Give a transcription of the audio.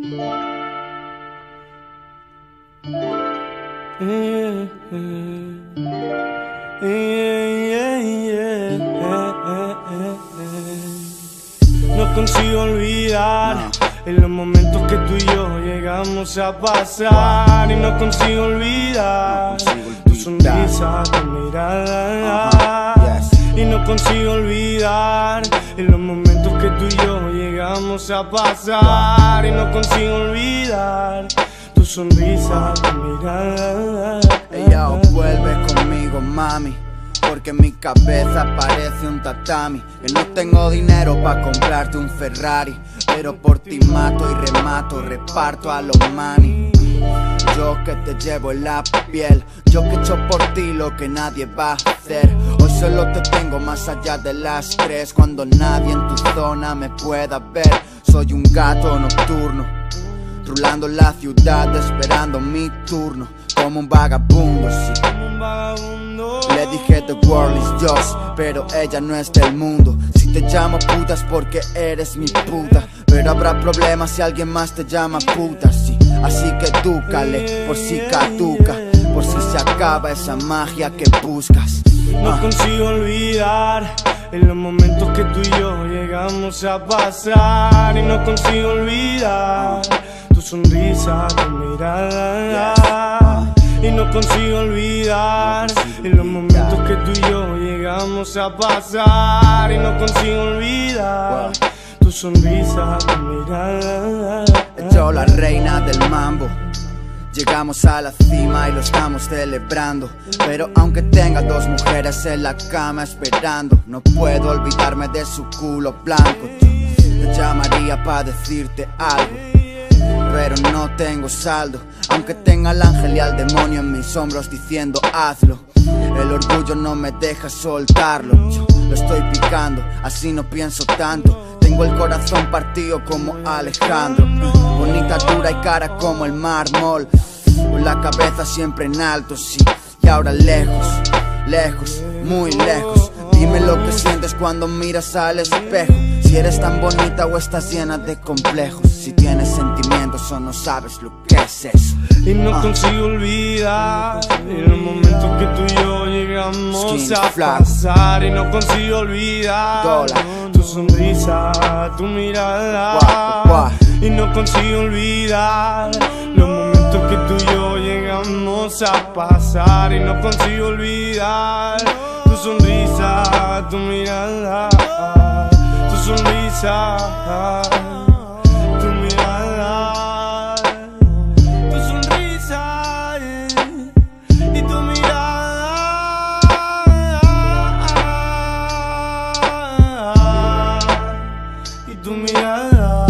No consigo olvidar en los momentos que tú y yo llegamos a pasar. Y no consigo olvidar tu sonrisa, tu mirada. Y no consigo olvidar en los momentos que tú y yo llegamos a pasar. Y no consigo olvidar tu sonrisa, tu mirada. Ella vuelve conmigo, mami, porque mi cabeza parece un tatami. Que no tengo dinero pa' comprarte un Ferrari, pero por ti mato y remato, reparto a los mani. Yo que te llevo en la piel, yo que echo por ti lo que nadie va a hacer. Hoy solo te tengo más allá de las 3, cuando nadie en tu zona me pueda ver. Soy un gato nocturno, rulando la ciudad esperando mi turno. Como un vagabundo, sí. Le dije the world is yours, pero ella no es del mundo. Si te llamo puta es porque eres mi puta, pero habrá problemas si alguien más te llama puta, sí. Así que edúcale, por si caduca, por si se acaba esa magia que buscas. No consigo olvidar en los momentos que tú y yo llegamos a pasar. Y no consigo olvidar tu sonrisa, tu mirada. Y no consigo olvidar en los momentos que tú y yo llegamos a pasar. Y no consigo olvidar tu sonrisa, tu mirada. Yo la reina del mambo, llegamos a la cima y lo estamos celebrando. Pero aunque tenga 2 mujeres en la cama esperando, no puedo olvidarme de su culo blanco. Te llamaría pa' decirte algo, pero no tengo saldo. Aunque tenga al ángel y al demonio en mis hombros diciendo hazlo, el orgullo no me deja soltarlo. Yo lo estoy picando, así no pienso tanto. Tengo el corazón partido como Alejandro, bonita, dura y cara como el mármol, con la cabeza siempre en alto, sí. Y ahora lejos, lejos, muy lejos. Dime lo que sientes cuando miras al espejo, si eres tan bonita o estás llena de complejos, si tienes sentimientos o no sabes lo que es eso. Y no consigo olvidar en los momentos que tú y yo llegamos a pasar. Y no consigo olvidar tu sonrisa, tu mirada. Y no consigo olvidar los momentos que tú y yo llegamos a pasar. Y no consigo olvidar tu sonrisa, tu mirada, tu sonrisa, tu mirada, tu sonrisa y tu mirada, y tu mirada.